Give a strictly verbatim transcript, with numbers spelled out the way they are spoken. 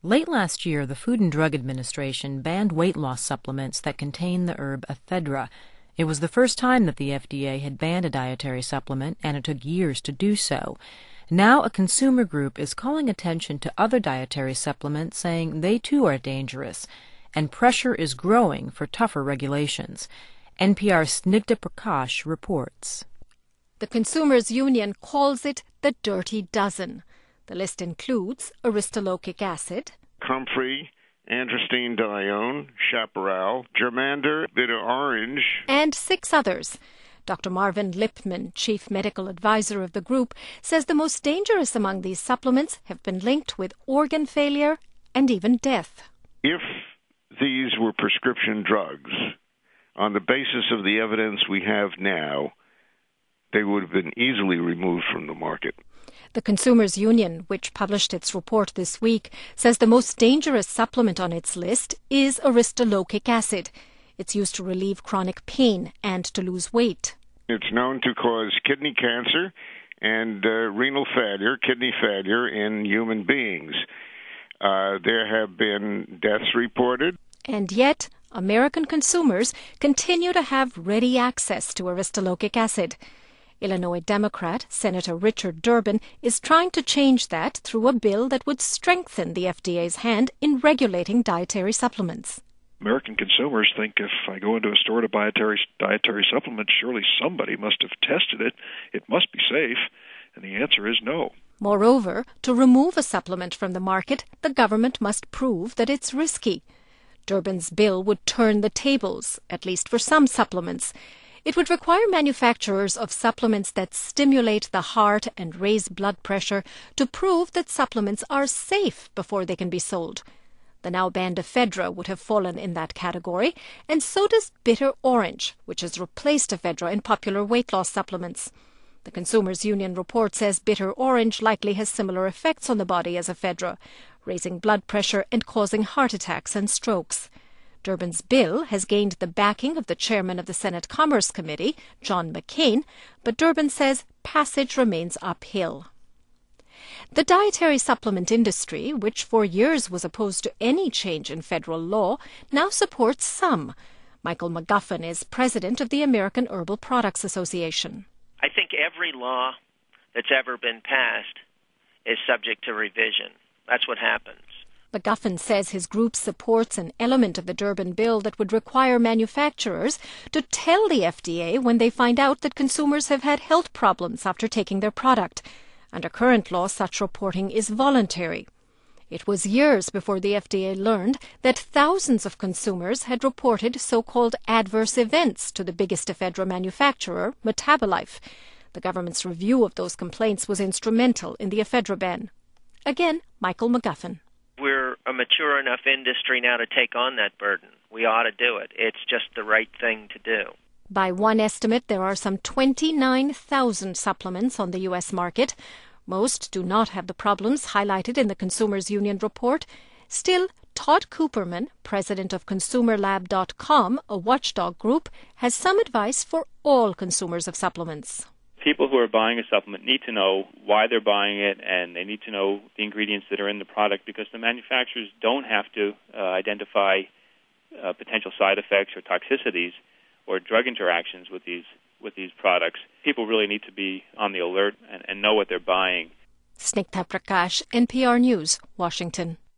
Late last year, the Food and Drug Administration banned weight loss supplements that contain the herb ephedra. It was the first time that the F D A had banned a dietary supplement, and it took years to do so. Now a consumer group is calling attention to other dietary supplements, saying they too are dangerous, and pressure is growing for tougher regulations. N P R's Snigdha Prakash reports. The Consumers Union calls it the Dirty Dozen. The list includes aristolochic acid, comfrey, androstenedione, chaparral, germander, bitter orange, and six others. Doctor Marvin Lipman, chief medical advisor of the group, says the most dangerous among these supplements have been linked with organ failure and even death. If these were prescription drugs, on the basis of the evidence we have now, they would have been easily removed from the market. The Consumers Union, which published its report this week, says the most dangerous supplement on its list is aristolochic acid. It's used to relieve chronic pain and to lose weight. It's known to cause kidney cancer and uh, renal failure, kidney failure in human beings. Uh, there have been deaths reported. And yet, American consumers continue to have ready access to aristolochic acid. Illinois Democrat Senator Richard Durbin is trying to change that through a bill that would strengthen the F D A's hand in regulating dietary supplements. American consumers think if I go into a store to buy a dietary, dietary supplement, surely somebody must have tested it. It must be safe. And the answer is no. Moreover, to remove a supplement from the market, the government must prove that it's risky. Durbin's bill would turn the tables, at least for some supplements. It would require manufacturers of supplements that stimulate the heart and raise blood pressure to prove that supplements are safe before they can be sold. The now banned ephedra would have fallen in that category, and so does bitter orange, which has replaced ephedra in popular weight loss supplements. The Consumers Union report says bitter orange likely has similar effects on the body as ephedra, raising blood pressure and causing heart attacks and strokes. Durbin's bill has gained the backing of the chairman of the Senate Commerce Committee, John McCain, but Durbin says passage remains uphill. The dietary supplement industry, which for years was opposed to any change in federal law, now supports some. Michael McGuffin is president of the American Herbal Products Association. I think every law that's ever been passed is subject to revision. That's what happens. McGuffin says his group supports an element of the Durbin bill that would require manufacturers to tell the F D A when they find out that consumers have had health problems after taking their product. Under current law, such reporting is voluntary. It was years before the F D A learned that thousands of consumers had reported so-called adverse events to the biggest ephedra manufacturer, Metabolife. The government's review of those complaints was instrumental in the ephedra ban. Again, Michael McGuffin. We're a mature enough industry now to take on that burden. We ought to do it. It's just the right thing to do. By one estimate, there are some twenty-nine thousand supplements on the U S market. Most do not have the problems highlighted in the Consumers Union report. Still, Todd Cooperman, president of Consumer Lab dot com, a watchdog group, has some advice for all consumers of supplements. People who are buying a supplement need to know why they're buying it, and they need to know the ingredients that are in the product, because the manufacturers don't have to uh, identify uh, potential side effects or toxicities or drug interactions with these with these products. People really need to be on the alert and, and know what they're buying. Snigdha Prakash, N P R News, Washington.